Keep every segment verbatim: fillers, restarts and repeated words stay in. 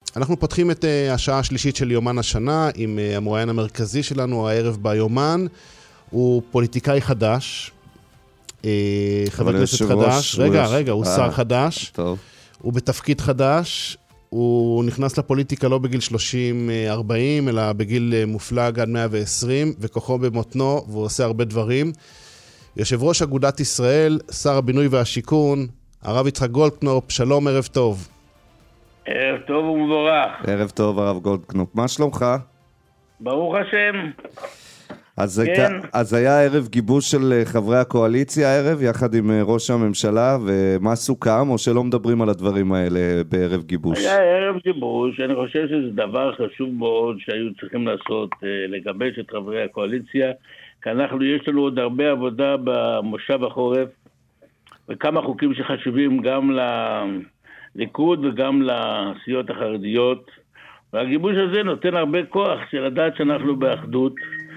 אנחנו פותחים את uh, השעה השלישית של יומן השנה עם uh, המרואיין המרכזי שלנו הערב ביומן. הוא פוליטיקאי חדש, uh, חבר כנסת חדש. רגע, רגע, הוא שר חדש. טוב. הוא בתפקיד חדש. הוא נכנס לפוליטיקה לא בגיל שלושים ארבעים, אלא בגיל מופלג עד מאה ועשרים, וכוחו במותנו, והוא עושה הרבה דברים. יושב ראש אגודת ישראל, שר הבינוי והשיכון, הרב יצחק גולדקנופ, שלום, ערב טוב. ערב טוב ומבורך. ערב טוב, הרב גולדקנופ. מה שלומך? ברוך השם. אז, כן. הייתה, אז היה ערב גיבוש של חברי הקואליציה הערב, יחד עם ראש הממשלה, ומה סוכם, או שלא מדברים על הדברים האלה בערב גיבוש? היה ערב גיבוש, אני חושב שזה דבר חשוב מאוד שהיו צריכים לעשות, לגבש את חברי הקואליציה, כי אנחנו, יש לנו עוד הרבה עבודה במושב החורף, וכמה חוקים שחשובים גם לליכוד וגם לסיעות החרדיות, והגיבוש הזה נותן הרבה כוח של לדעת שאנחנו באחדות,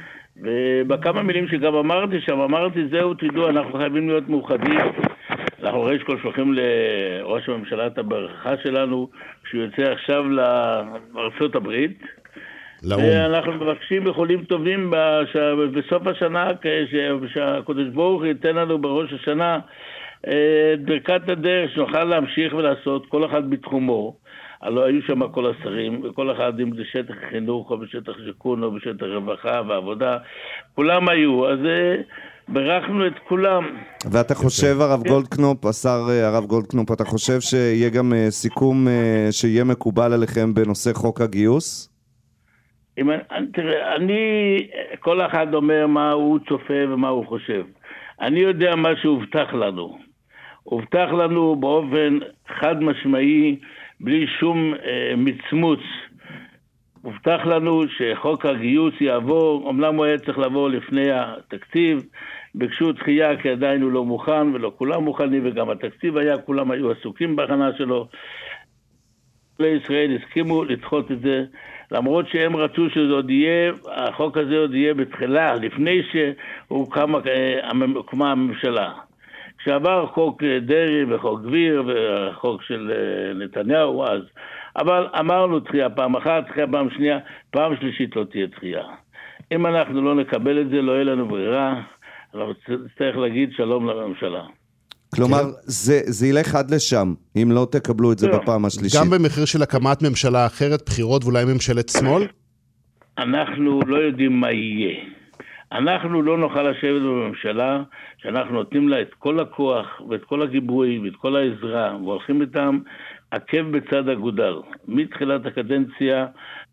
ובכמה מילים שגם אמרתי שם, אמרתי זהו, תדעו, אנחנו חייבים להיות מאוחדים. אנחנו ראש כל שולחים לראש הממשלה את הברכה שלנו, כשהוא יוצא עכשיו לארצות הברית. אנחנו מבקשים בחולים טובים בסוף השנה, כשהקדוש ברוך הוא ייתן לנו בראש השנה את ברכת הדרך, שנוכל להמשיך ולעשות כל אחד בתחומו. הלוא היו שם כל השרים, וכל אחד אם זה שטח חינוך, או בשטח שיכון, או בשטח רווחה ועבודה, כולם היו, אז ברכנו את כולם. ואתה חושב, הרב גולדקנופ, השר הרב גולדקנופ, אתה חושב שיהיה גם סיכום שיהיה מקובל עליכם בנושא חוק הגיוס? תראה, אני, כל אחד אומר מה הוא צופה ומה הוא חושב. אני יודע מה שהובטח לנו. הובטח לנו באופן חד משמעי, בלי שום אה, מצמוץ. הובטח לנו שחוק הגיוס יעבור, אמנם הוא היה צריך לעבור לפני התקציב, ביקשו דחייה כי עדיין הוא לא מוכן, ולא כולם מוכנים, וגם התקציב היה, כולם היו עסוקים בהכנה שלו. לישראל הסכימו לדחות את זה, למרות שהם רצו שזה עוד יהיה, החוק הזה עוד יהיה בתחילה, לפני שהוקמה אה, הממשלה. כשעבר חוק דרי וחוק גביר וחוק של נתניהו אז, אבל אמרנו דחייה פעם אחת, דחייה פעם שנייה, פעם שלישית לא תהיה דחייה. אם אנחנו לא נקבל את זה, לא יהיה לנו ברירה, אנחנו צריך להגיד שלום לממשלה. כלומר, זה, זה ילך עד לשם, אם לא תקבלו את זה בפעם השלישית. גם במחיר של הקמת ממשלה אחרת, בחירות ואולי ממשלת שמאל? אנחנו לא יודעים מה יהיה. אנחנו לא נוכל לשבת בממשלה שאנחנו נותנים לה את כל הכוח ואת כל הגיבוי ואת כל העזרה והולכים איתם עקב בצד אגודל מתחילת הקדנציה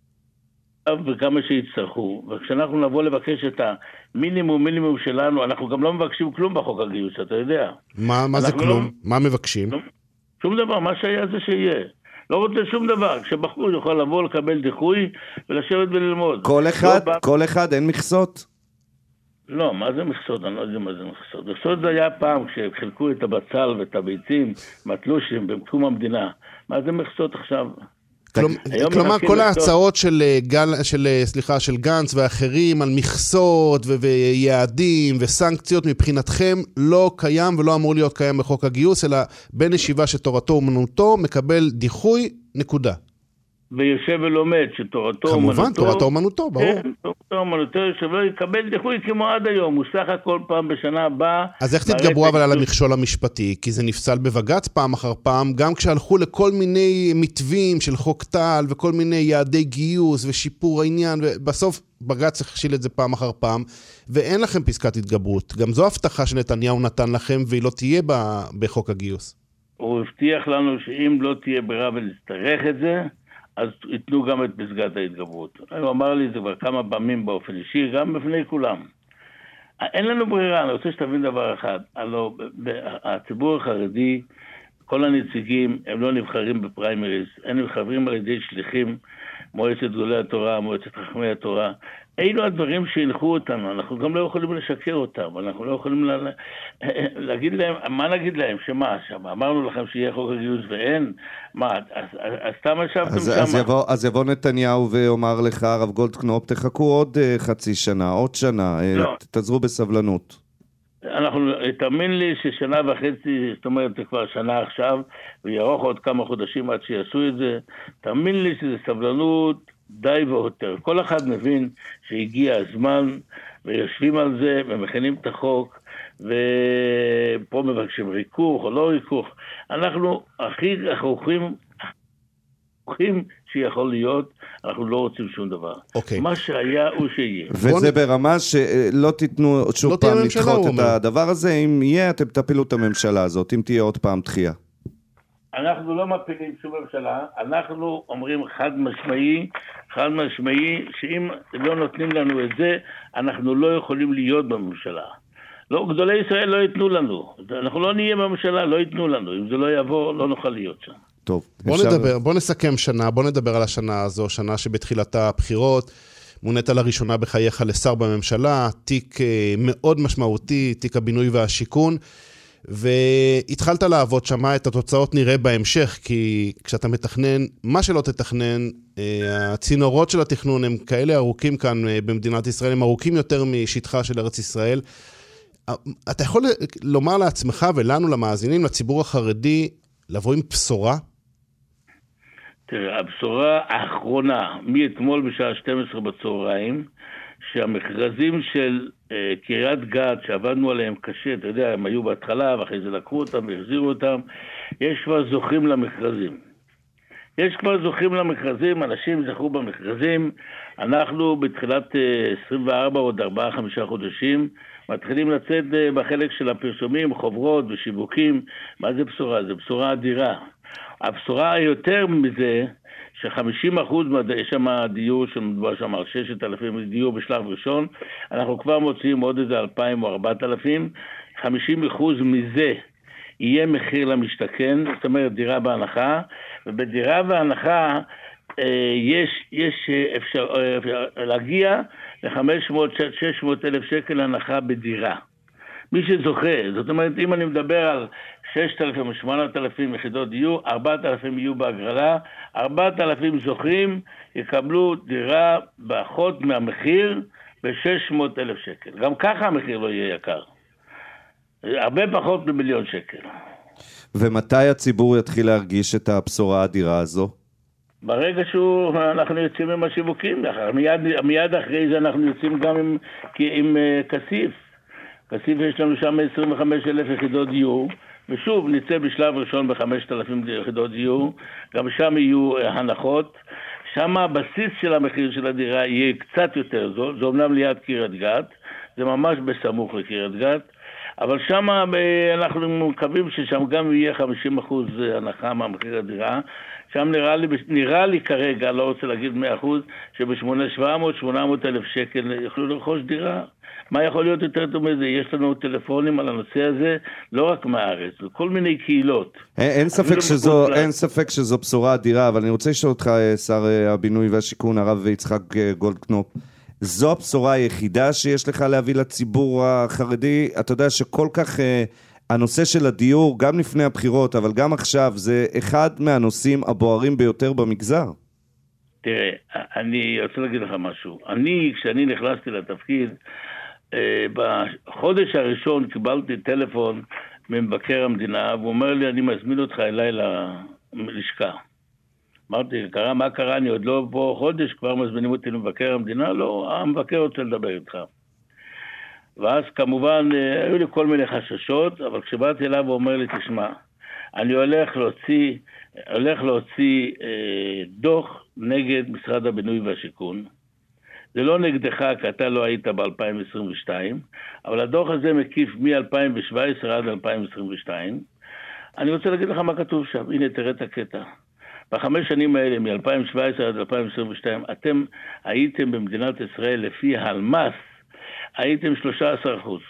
וכמה שיצטרכו. וכשאנחנו נבוא לבקש את המינימום מינימום שלנו, אנחנו גם לא מבקשים כלום בחוק הגיוס, אתה יודע. מה, מה זה כלום? לא, מה מבקשים? לא, שום דבר, מה שהיה זה שיהיה. לא רוצה שום דבר, כשבחור יוכל לבוא לקבל דיחוי ולשבת וללמוד. כל אחד, לא כל אחד, אין מכסות? לא, מה זה מכסות? אני לא יודע מה זה מכסות. מכסות זה היה פעם כשחילקו את הבצל ואת הביצים, מטלושים, במקום המדינה. מה זה מכסות עכשיו? כלומר, כל ההצעות של גנץ ואחרים על מכסות ויעדים וסנקציות מבחינתכם לא קיים ולא אמור להיות קיים בחוק הגיוס, אלא בן ישיבה שתורתו אומנותו מקבל דיחוי, נקודה. ויושב ולומד שתורתו אומנותו... כמובן, תורתו אומנותו, ברור. כן, תורתו אומנותו, שלא יקבל דיחוי כמו עד היום, הוא סך הכל פעם בשנה הבאה... אז איך תתגברו אבל על המכשול המשפטי? כי זה נפסל בבג"ץ פעם אחר פעם, גם כשהלכו לכל מיני מתווים של חוק טל, וכל מיני יעדי גיוס ושיפור העניין, ובסוף בג"ץ הכשיל את זה פעם אחר פעם, ואין לכם פסקת התגברות. גם זו הבטחה שנתניהו נתן לכם, והיא לא תהיה בחוק הגיוס. הוא הבטיח לנו שאם לא תהיה ברירה ונצטרך את זה, אז ייתנו גם את פסקת ההתגברות. הוא אמר לי את זה כבר כמה פעמים באופן אישי, גם בפני כולם. אין לנו ברירה, אני רוצה שתבין דבר אחד. הלוא, הציבור החרדי, כל הנציגים, הם לא נבחרים בפריימריז, הם נבחרים על ידי שליחים, מועצת גדולי התורה, מועצת חכמי התורה. אלו הדברים שהנחו אותנו, אנחנו גם לא יכולים לשקר אותם, אנחנו לא יכולים לה... להגיד להם, מה נגיד להם? שמה, שמה, אמרנו לכם שיהיה חוק הגיוס ואין, מה, אז, אז, אז סתם ישבתם אז, שמה. אז, יבוא, אז יבוא נתניהו ואומר לך, הרב גולדקנופ, תחכו עוד uh, חצי שנה, עוד שנה, לא. uh, תעזרו בסבלנות. אנחנו, תאמין לי ששנה וחצי, זאת אומרת, זה כבר שנה עכשיו, וירוך עוד כמה חודשים עד שיעשו את זה, תאמין לי שזה סבלנות די ויותר. כל אחד מבין שהגיע הזמן, ויושבים על זה, ומכינים את החוק, ופה מבקשים ריכוך או לא ריכוך. אנחנו הכי רחוקים, רחוקים שיכול להיות, אנחנו לא רוצים שום דבר. Okay. מה שהיה הוא שיהיה. וזה ברמה שלא תיתנו שוב לא פעם לדחות את הדבר הזה, אם יהיה אתם תפילו את הממשלה הזאת, אם תהיה עוד פעם דחייה. אנחנו לא מפילים שום ממשלה, אנחנו אומרים חד משמעי, חד משמעי, שאם לא נותנים לנו את זה, אנחנו לא יכולים להיות בממשלה. לא, גדולי ישראל לא ייתנו לנו, אנחנו לא נהיה בממשלה, לא ייתנו לנו, אם זה לא יבוא, לא נוכל להיות שם. טוב, בוא אפשר... נדבר, בוא נסכם שנה, בוא נדבר על השנה הזו, שנה שבתחילתה הבחירות, מונית לראשונה בחייך לשר בממשלה, תיק מאוד משמעותי, תיק הבינוי והשיכון, והתחלת לעבוד שמה, את התוצאות נראה בהמשך, כי כשאתה מתכנן, מה שלא תתכנן, הצינורות של התכנון הם כאלה ארוכים כאן במדינת ישראל, הם ארוכים יותר משטחה של ארץ ישראל. אתה יכול לומר לעצמך ולנו, למאזינים, לציבור החרדי, לבוא עם בשורה? תראה, הבשורה האחרונה, מאתמול בשעה שתים עשרה בצהריים, שהמכרזים של uh, קריית גת, שעבדנו עליהם קשה, אתה יודע, הם היו בהתחלה, ואחרי זה לקחו אותם והחזירו אותם, יש כבר זוכים למכרזים. יש כבר זוכים למכרזים, אנשים זכו במכרזים, אנחנו בתחילת uh, עשרים וארבע, עוד ארבעה חמישה חודשים, מתחילים לצאת uh, בחלק של הפרסומים, חוברות ושיווקים. מה זה בשורה? זה בשורה אדירה. הבשורה היותר מזה, ש-חמישים אחוז, יש שם דיור שמדובר שם על ששת אלפים דיור בשלב ראשון, אנחנו כבר מוציאים עוד איזה אלפיים או ארבעת אלפים, חמישים אחוז מזה יהיה מחיר למשתכן, זאת אומרת דירה בהנחה, ובדירה בהנחה אה, יש, יש אפשר, אפשר להגיע ל-חמש מאות עד שש מאות אלף שקל הנחה בדירה. מי שזוכה, זאת אומרת, אם אני מדבר על ששת אלפים או שמונת אלפים יחידות דיור, ארבעת אלפים יהיו בהגרלה, ארבעת אלפים זוכים יקבלו דירה באחות מהמחיר ב-שש מאות אלף שקל. גם ככה המחיר לא יהיה יקר. הרבה פחות ממיליון שקל. ומתי הציבור יתחיל להרגיש את הבשורה האדירה הזו? ברגע שאנחנו יוצאים עם השיווקים, מיד, מיד אחרי זה אנחנו יוצאים גם עם, עם כסיף. כסיף יש לנו שם עשרים וחמישה אלף יחידות דיור, ושוב נצא בשלב ראשון ב-חמשת אלפים יחידות דיור, גם שם יהיו הנחות, שם הבסיס של המחיר של הדירה יהיה קצת יותר זול, זה אומנם ליד קריית גת, זה ממש בסמוך לקריית גת, אבל שם אנחנו מקווים ששם גם יהיה חמישים אחוז הנחה מהמחיר הדירה, שם נראה לי, נראה לי כרגע, לא רוצה להגיד מאה אחוז, שב-שבע מאות שמונה מאות אלף שקל יוכלו לרכוש דירה. מה יכול להיות יותר טוב מזה? יש לנו טלפונים על הנושא הזה, לא רק מהארץ, כל מיני קהילות. אין, אין, ספק שזו, אין ספק שזו בשורה אדירה, אבל אני רוצה לשאול אותך, שר הבינוי והשיכון, הרב יצחק גולדקנופ, זו הבשורה היחידה שיש לך להביא לציבור החרדי? אתה יודע שכל כך הנושא של הדיור, גם לפני הבחירות, אבל גם עכשיו, זה אחד מהנושאים הבוערים ביותר במגזר. תראה, אני רוצה להגיד לך משהו. אני, כשאני נכנסתי לתפקיד, בחודש הראשון קיבלתי טלפון ממבקר המדינה, והוא אומר לי, אני מזמין אותך אליי ללשכה. אמרתי, קרה, מה קרה? אני עוד לא פה חודש, כבר מזמינים אותי למבקר המדינה? לא, המבקר רוצה לדבר איתך. ואז כמובן, היו לי כל מיני חששות, אבל כשבאתי אליו הוא אומר לי, תשמע, אני הולך להוציא, הולך להוציא אה, דוח נגד משרד הבינוי והשיכון. זה לא נגדך, כי אתה לא היית ב-אלפיים עשרים ושתיים, אבל הדוח הזה מקיף מ-אלפיים שבע עשרה עד אלפיים עשרים ושתיים. אני רוצה להגיד לך מה כתוב שם, הנה תראה את הקטע. בחמש שנים האלה, מ-אלפיים שבע עשרה עד אלפיים עשרים ושתיים, אתם הייתם במדינת ישראל לפי הלמ"ס, הייתם שלושה עשר אחוז.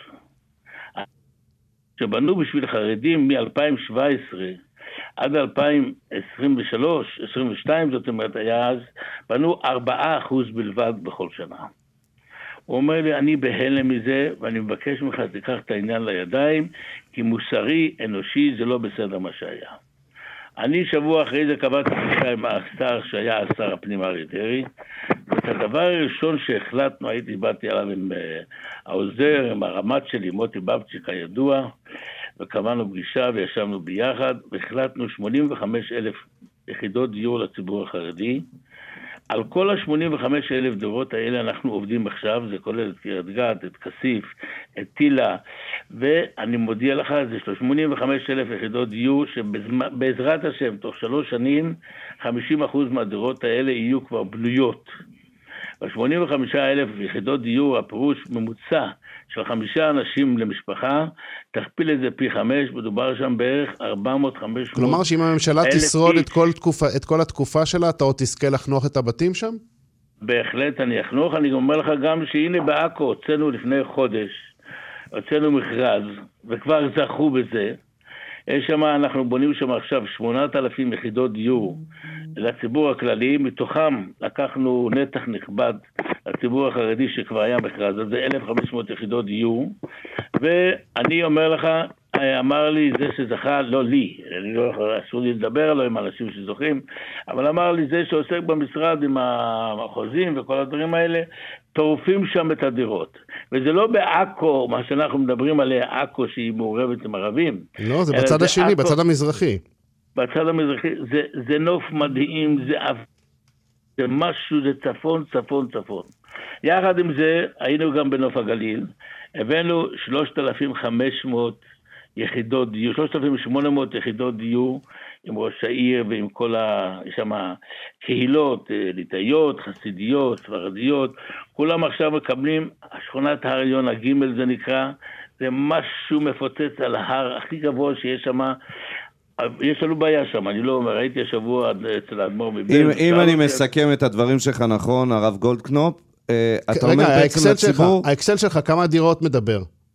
שבנו בשביל חרדים מ-אלפיים שבע עשרה עד אלפיים עשרים ושלוש, עשרים ושתיים, זאת אומרת, היה אז, בנו ארבעה אחוז בלבד בכל שנה. הוא אומר לי, אני בהלם מזה, ואני מבקש ממך, תיקח את העניין לידיים, כי מוסרי, אנושי, זה לא בסדר מה שהיה. אני שבוע אחרי זה קבעתי פגישה עם השר שהיה שר הפנים אריה דרעי, ואת הדבר הראשון שהחלטנו, הייתי באתי עליו עם uh, העוזר, עם הרמ"ט שלי, מוטי בבצ'יק הידוע, וקבענו פגישה וישבנו ביחד, והחלטנו שמונים וחמישה אלף יחידות דיור לציבור החרדי. על כל ה-שמונים וחמישה אלף דירות האלה אנחנו עובדים עכשיו, זה כולל את קריית גת, את כסיף, את טילה, ואני מודיע לך, זה שמונים וחמישה אלף יחידות דיור, שבעזרת השם, תוך שלוש שנים, חמישים אחוז מהדירות האלה יהיו כבר בנויות. ב-שמונים וחמישה אלף יחידות דיור, הפירוש ממוצע של חמישה אנשים למשפחה, תכפיל את זה פי חמש, מדובר שם בערך ארבע מאות חמש מאות. כלומר שאם הממשלה תשרוד את כל, תקופה, את כל התקופה שלה, אתה עוד תזכה לחנוך את הבתים שם? בהחלט אני אחנוך, אני אומר לך גם שהנה בעכו, הוצאנו לפני חודש, הוצאנו מכרז, וכבר זכו בזה, יש שם, אנחנו בונים שם עכשיו שמונת אלפים יחידות דיור לציבור הכללי, מתוכם לקחנו נתח נכבד לציבור החרדי שכבר היה מכרז, אז זה אלף וחמש מאות יחידות דיור, ואני אומר לך, אמר לי זה שזכה, לא לי, אני לא יכול, אסור לי לדבר עליו עם אנשים שזוכים, אבל אמר לי זה שעוסק במשרד עם החוזים וכל הדברים האלה, טורפים שם את הדירות. וזה לא בעכו, מה שאנחנו מדברים עליה, עכו שהיא מעורבת עם ערבים. לא, זה בצד השני, בצד המזרחי. בצד המזרחי, זה, זה נוף מדהים, זה, זה משהו, זה צפון, צפון, צפון. יחד עם זה, היינו גם בנוף הגליל, הבאנו שלושת אלפים וחמש מאות יחידות דיור, שלושת אלפים ושמונה מאות יחידות דיור, עם ראש העיר ועם כל ה... יש שם קהילות, ליטאיות, חסידיות, ספרדיות, כולם עכשיו מקבלים, השכונת הר עליון, הגימל זה נקרא, זה משהו מפוצץ על ההר הכי גבוה שיש שם, יש לנו בעיה שם, אני לא אומר, הייתי השבוע אצל האדמו"ר מבן. אם, אם אני מסכם את הדברים שלך נכון, הרב גולדקנופ, אתה אומר בעצם לציבור... האקסל שלך, כמה דירות מדבר?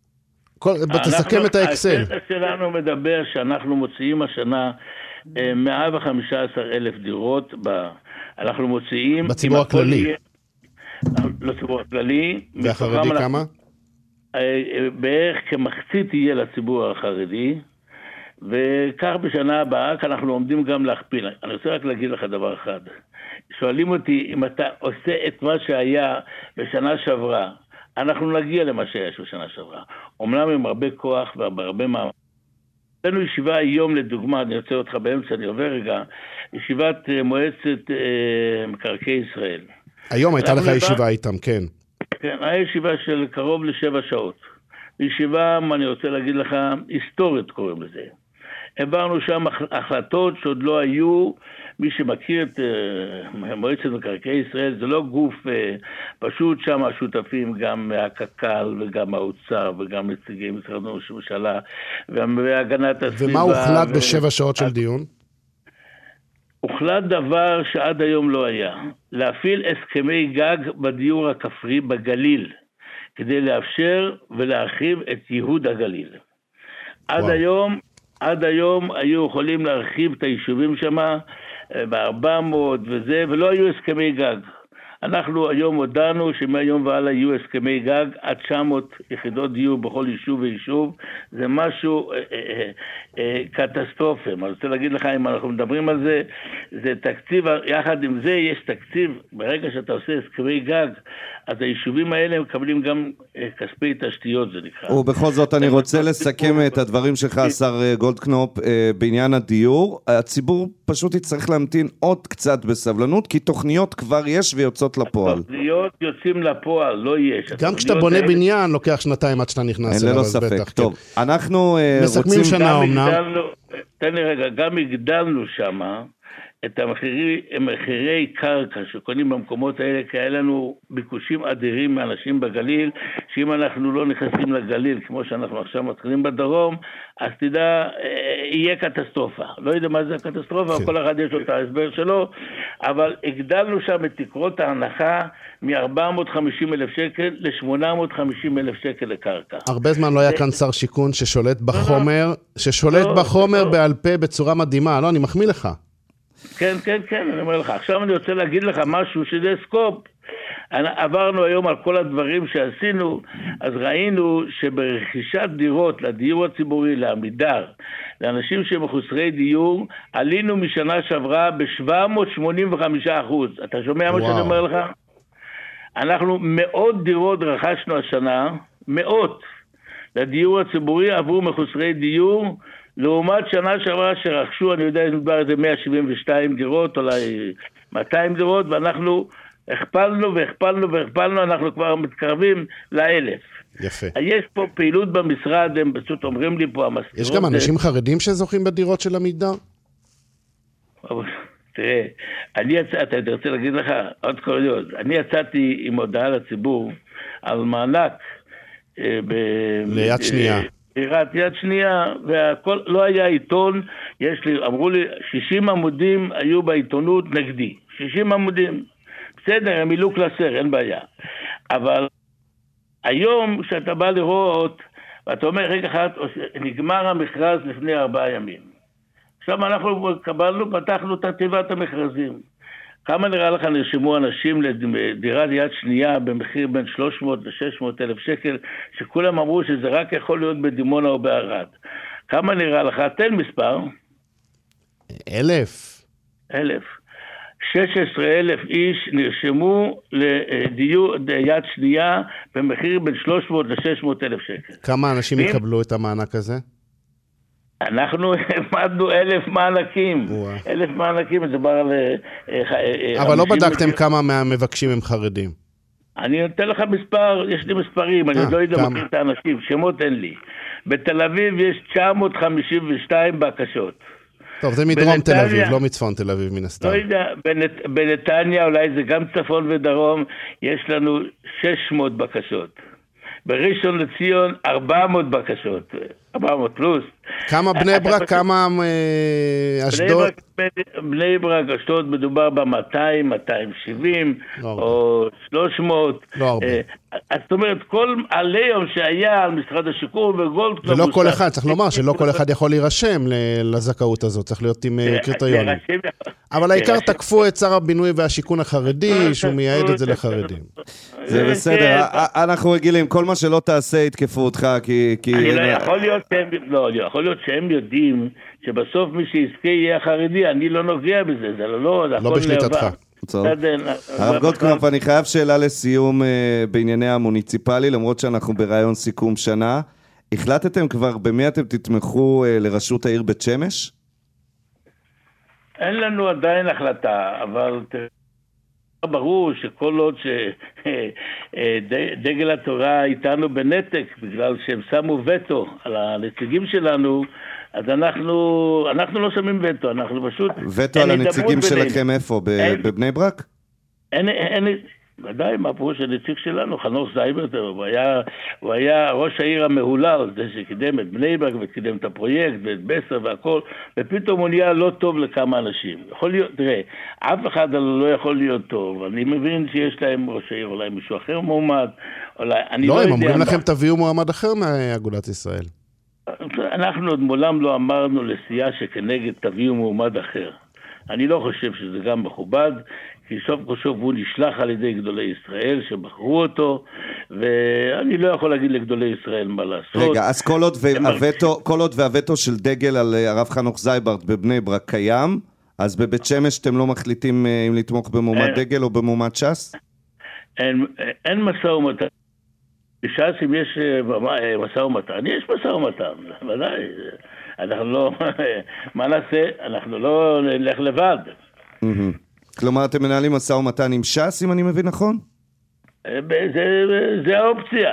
תסכם את האקסל. האקסל שלנו מדבר שאנחנו מוציאים השנה מאה וחמישה עשר אלף דירות, אנחנו מוציאים... בציבור הכללי. לציבור הכללי. והחרדי כמה? בערך כמחצית יהיה לציבור החרדי, וכך בשנה הבאה, כי אנחנו עומדים גם להכפיל. אני רוצה רק להגיד לך דבר אחד. שואלים אותי אם אתה עושה את מה שהיה בשנה שעברה, אנחנו נגיע למה שהיה בשנה שעברה. אומנם עם הרבה כוח והרבה מאמץ. יש לנו ישיבה היום לדוגמה, אני יוצא אותך באמצע, אני עובר רגע, ישיבת מועצת אה, מקרקעי ישראל. היום הייתה לך ישיבה איתם, כן. כן, היה ישיבה של קרוב לשבע שעות. ישיבה, אני רוצה להגיד לך, היסטורית קוראים לזה. העברנו שם החלטות שעוד לא היו, מי שמכיר את uh, מועצת מקרקעי ישראל, זה לא גוף uh, פשוט, שם השותפים גם מהקק"ל וגם האוצר וגם נציגי משרד הממשלה והגנת הסביבה. ומה הוחלט ו... בשבע שעות של דיון? הוחלט דבר שעד היום לא היה, להפעיל הסכמי גג בדיור הכפרי בגליל, כדי לאפשר ולהרחיב את ייהוד הגליל. עד וואו. היום, עד היום היו יכולים להרחיב את היישובים שם ב-ארבע מאות וזה, ולא היו הסכמי גג. אנחנו היום הודענו שמהיום והלאה יהיו הסכמי גג עד תשע מאות יחידות דיור בכל יישוב ויישוב. זה משהו אה, אה, אה, קטסטרופה. אני רוצה להגיד לך, אם אנחנו מדברים על זה, זה תקציב, יחד עם זה יש תקציב, ברגע שאתה עושה הסכמי גג, אז היישובים האלה מקבלים גם אה, כספי תשתיות, זה נקרא. ובכל זאת אני רוצה לסכם את הדברים שלך, השר גולדקנופ, אה, בעניין הדיור. הציבור פשוט יצטרך להמתין עוד קצת בסבלנות, כי תוכניות כבר יש ויוצאות לפועל. תוכניות יוצאים לפועל, לא יש. גם כשאתה בונה בניין, לוקח שנתיים עד שאתה נכנס אליו. אין ללא ספק. טוב, אנחנו מסכמים שנה אומנם. תן לי רגע, גם הגדלנו שמה את המחירי, מחירי קרקע שקונים במקומות האלה, כי היה לנו ביקושים אדירים מאנשים בגליל, שאם אנחנו לא נכנסים לגליל, כמו שאנחנו עכשיו מתחילים בדרום, אז תדע, יהיה קטסטרופה. לא יודע מה זה הקטסטרופה, כל אחד יש לו את ההסבר שלו, אבל הגדלנו שם את תקרות ההנחה מ-ארבע מאות וחמישים אלף שקל ל-שמונה מאות וחמישים אלף שקל לקרקע. הרבה זמן לא היה כאן שר שיכון ששולט בחומר, ששולט בחומר בעל פה בצורה מדהימה. לא, אני מחמיא לך. כן, כן, כן, אני אומר לך. עכשיו אני רוצה להגיד לך משהו שזה סקופ. עברנו היום על כל הדברים שעשינו, אז ראינו שברכישת דירות לדיור הציבורי, לעמידר, לאנשים שמחוסרי דיור, עלינו משנה שעברה ב-שבע מאות שמונים וחמישה אחוז. אתה שומע מה שאני אומר לך? אנחנו מאות דירות רכשנו השנה, מאות, לדיור הציבורי עבור מחוסרי דיור, לעומת שנה שעברה שרכשו, אני יודע, מדבר איזה מאה שבעים ושתיים דירות, אולי מאתיים דירות, ואנחנו הכפלנו והכפלנו והכפלנו, אנחנו כבר מתקרבים לאלף. יפה. יש פה פעילות במשרד, הם פשוט אומרים לי פה, המזכירות... יש גם אנשים חרדים שזוכים בדירות של עמידר? תראה, אני יצאתי, אני רוצה להגיד לך, עוד קוריוז, אני יצאתי עם הודעה לציבור על מענק ב... ליד שנייה. עירת יד שנייה, והכל, לא היה עיתון, יש לי, אמרו לי, שישים עמודים היו בעיתונות נגדי, שישים עמודים, בסדר, הם מילאו קלסר, אין בעיה, אבל היום כשאתה בא לראות, ואתה אומר, רגע אחד, נגמר המכרז לפני ארבעה ימים, עכשיו אנחנו קבלנו, פתחנו את תיבת המכרזים, כמה נראה לך נרשמו אנשים לדירת יד שנייה במחיר בין שלוש מאות ל-שש מאות אלף שקל, שכולם אמרו שזה רק יכול להיות בדימונה או בערד. כמה נראה לך? תן מספר. אלף. אלף. שש עשרה אלף איש נרשמו לדיור יד שנייה במחיר בין שלוש מאות ל-שש מאות אלף שקל. כמה אנשים יקבלו את המענק הזה? אנחנו העמדנו אלף מענקים, אלף מענקים, זה בר על... אבל לא בדקתם כמה מהמבקשים הם חרדים. אני נותן לך מספר, יש לי מספרים, אני לא יודע מכיר את האנשים, שמות אין לי. בתל אביב יש תשע מאות חמישים ושתיים בקשות. טוב, זה מדרום תל אביב, לא מצפון תל אביב מן הסתם. לא יודע, בנתניה, אולי זה גם צפון ודרום, יש לנו שש מאות בקשות. בראשון לציון ארבע מאות בקשות, ארבע מאות פלוס. כמה בני ברק, כמה אשדוד? בני ברק, אשדוד מדובר ב-מאתיים, מאתיים שבעים, או שלוש מאות. לא הרבה. זאת אומרת, כל עליהם שהיה על משרד השיכון וגולדקנופ... ולא כל אחד, צריך לומר שלא כל אחד יכול להירשם לזכאות הזאת, צריך להיות עם קריטריונים. אבל העיקר תקפו את שר הבינוי והשיכון החרדי, שהוא מייעד את זה לחרדים. זה בסדר, אנחנו רגילים, כל מה שלא תעשה יתקפו אותך, כי... אני לא יכול להיות שהם... לא, יכול להיות שהם יודעים שבסוף מי שיזכה יהיה החרדי, אני לא נוגע בזה, זה לא... לא בשליטתך. הרב גולדקנופ, אני חייב שאלה לסיום בענייני המוניציפלי, למרות שאנחנו ברעיון סיכום שנה. החלטתם כבר במי אתם תתמכו לרשות העיר בית שמש? אין לנו עדיין החלטה, אבל ברור שכל עוד שדגל התורה איתנו בנתק, בגלל שהם שמו וטו על הנציגים שלנו, אז אנחנו, אנחנו לא שמים וטו, אנחנו פשוט... וטו על הנציגים שלכם איפה? בבני ברק? אין, אין, ודאי, מה פירוש הנציג שלנו? חנוך זייברט, הוא היה, הוא היה ראש העיר המהולל, זה שקידם את בני ברק וקידם את הפרויקט ואת בסר והכל, ופתאום הוא נהיה לא טוב לכמה אנשים. יכול להיות, תראה, אף אחד לא יכול להיות טוב, אני מבין שיש להם ראש העיר, אולי מישהו אחר מועמד, אולי, אני לא, לא יודע... הם אומרים מה... לכם תביאו מועמד אחר מאגודת ישראל. אנחנו עוד מעולם לא אמרנו לסיעה שכנגד תביאו מועמד אחר. אני לא חושב שזה גם מכובד, כי סוף כל סוף הוא נשלח על ידי גדולי ישראל שבחרו אותו, ואני לא יכול להגיד לגדולי ישראל מה לעשות. רגע, אז כל עוד, והווטו, כל עוד והווטו של דגל על הרב חנוך זייברט בבני ברק קיים, אז בבית שמש אתם לא מחליטים אם לתמוך במועמד דגל או במועמד ש"ס? אין, אין משא ומתן. בש"ס אם יש משא ומתן, יש משא ומתן, ודאי. אנחנו לא, מה נעשה? אנחנו לא נלך לבד. כלומר, אתם מנהלים משא ומתן עם ש"ס, אם אני מבין נכון? זה האופציה.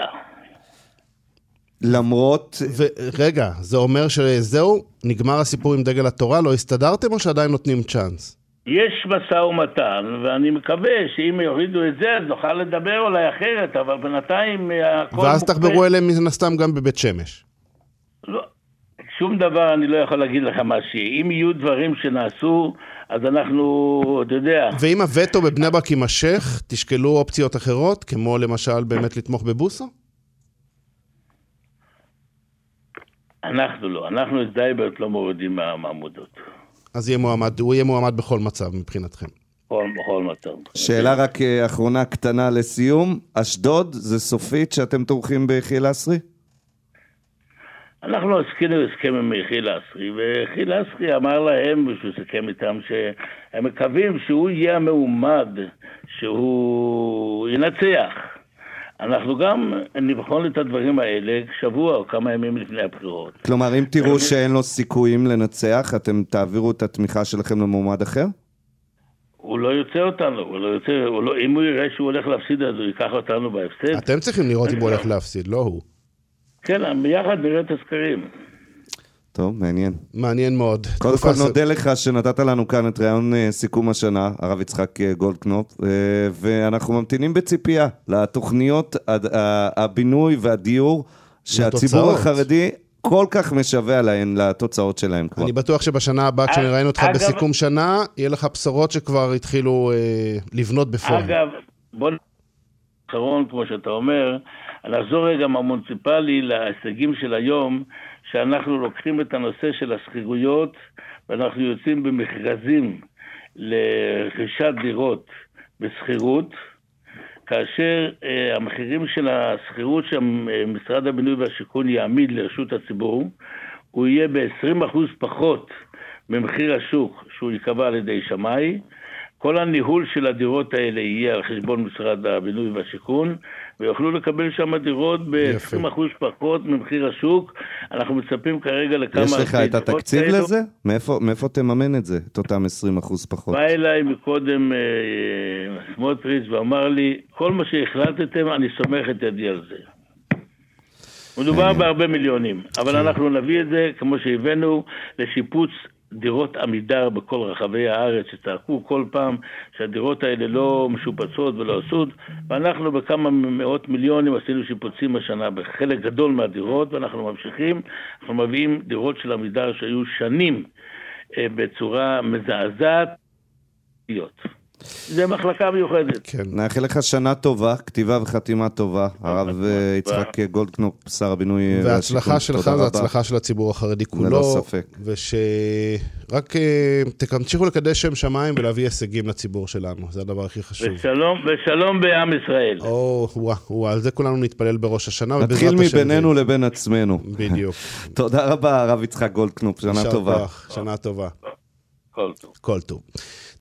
למרות... רגע, זה אומר שזהו, נגמר הסיפור עם דגל התורה, לא הסתדרתם או שעדיין נותנים צ'אנס? יש משא ומתן, ואני מקווה שאם יורידו את זה, אז נוכל לדבר אולי אחרת, אבל בינתיים... ואז תחברו אליהם מן הסתם גם בבית שמש. לא, שום דבר אני לא יכול להגיד לך מה שאם יהיו דברים שנעשו, אז אנחנו, אתה יודע... ואם הווטו בבני ברק יימשך, תשקלו אופציות אחרות, כמו למשל באמת לתמוך בבוסו? אנחנו לא, אנחנו את זייברט לא מורידים מהמעמודות. אז יהיה מועמד, הוא יהיה מועמד בכל מצב מבחינתכם. בכל, בכל מצב. שאלה רק אחרונה קטנה לסיום, אשדוד זה סופית שאתם תורכים ביחיאל אסרי? אנחנו עסקינו הסכם עם יחיאל אסרי, ויחיאל אסרי אמר להם, שהוא סיכם איתם, שהם מקווים שהוא יהיה המועמד, שהוא ינצח. אנחנו גם נבחון את הדברים האלה שבוע או כמה ימים לפני הבחירות. כלומר, אם תראו שאין לו סיכויים לנצח, אתם תעבירו את התמיכה שלכם למועמד אחר? הוא לא יוצא אותנו, הוא לא יוצא, הוא לא, אם הוא יראה שהוא הולך להפסיד, אז הוא ייקח אותנו בהפסד. אתם צריכים לראות אם הוא הולך להפסיד, לא הוא. כן, ביחד נראה את הסקרים. טוב, מעניין. מעניין מאוד. קודם כל נודה לך שנתת לנו כאן את רעיון סיכום השנה, הרב יצחק גולדקנופ, ואנחנו ממתינים בציפייה לתוכניות הבינוי והדיור שהציבור החרדי כל כך משווה להן לתוצאות שלהם כבר. אני בטוח שבשנה הבאה כשנראינו אותך בסיכום שנה, יהיה לך בשורות שכבר התחילו לבנות בפועל. אגב, בוא נתחרון, כמו שאתה אומר, נחזור רגע מהמוניציפלי להישגים של היום, שאנחנו לוקחים את הנושא של הסחירויות, ואנחנו יוצאים במכרזים לרכישת דירות בסחירות, כאשר אה, המחירים של הסחירות שמשרד הבינוי והשיכון יעמיד לרשות הציבור, הוא יהיה ב-עשרים אחוז פחות ממחיר השוק שהוא יקבע על ידי שמאי. כל הניהול של הדירות האלה יהיה על חשבון משרד הבינוי והשיכון, ויוכלו לקבל שם דירות ב-עשרים אחוז פחות ממחיר השוק. אנחנו מצפים כרגע לכמה... יש לך את התקציב כאלו. לזה? מאיפה, מאיפה תממן את זה, את אותם עשרים אחוז פחות? בא אליי מקודם אה, סמוטריץ' ואמר לי, כל מה שהחלטתם, אני סומך את ידי על זה. מדובר בהרבה מיליונים, אבל אנחנו נביא את זה, כמו שהבאנו, לשיפוץ דירות עמידר בכל רחבי הארץ, שצעקו כל פעם שהדירות האלה לא משופצות ולא עשו, ואנחנו בכמה מאות מיליונים עשינו שיפוצים השנה בחלק גדול מהדירות, ואנחנו ממשיכים, אנחנו מביאים דירות של עמידר שהיו שנים אה, בצורה מזעזעת. זה מחלקה מיוחדת. כן, נאחל לך שנה טובה, כתיבה וחתימה טובה. הרב יצחק גולדקנופ, שר הבינוי וההצלחה שלך זה הצלחה של הציבור החרדי כולו. ללא ספק. ושרק תמשיכו לקדש שם שמיים ולהביא הישגים לציבור שלנו. זה הדבר הכי חשוב. ושלום, ושלום בעם ישראל. או, וואו, וואו, על זה כולנו נתפלל בראש השנה. נתחיל מבינינו לבין עצמנו. בדיוק. תודה רבה, הרב יצחק גולדקנופ, שנה טובה. שנה טובה. כל טוב. כל טוב.